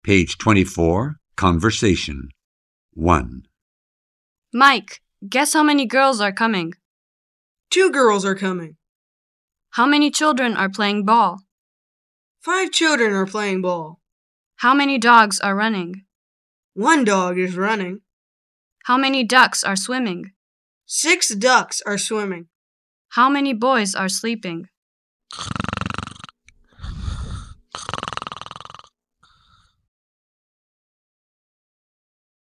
Page 24, Conversation. 1. Mike, guess how many girls are coming? 2 girls are coming. How many children are playing ball? 5 children are playing ball. How many dogs are running? 1 dog is running. How many ducks are swimming? 6 ducks are swimming. How many boys are sleeping?